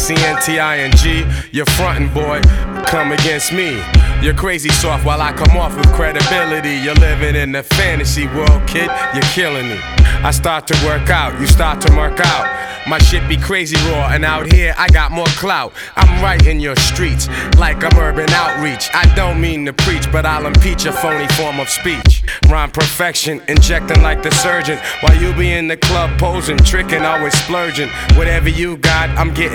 CNTING. You're frontin', boy, come against me. You're crazy soft while I come off with credibility. You're living in the fantasy world, kid, you're killing me. I start to work out, you start to murk out. My shit be crazy raw, and out here I got more clout. I'm right in your streets, like I'm urban outreach. I don't mean to preach, but I'll impeach a phony form of speech. Rhyme perfection, injecting like the surgeon, while you be in the club posing, tricking, always splurging. Whatever you got, I'm getting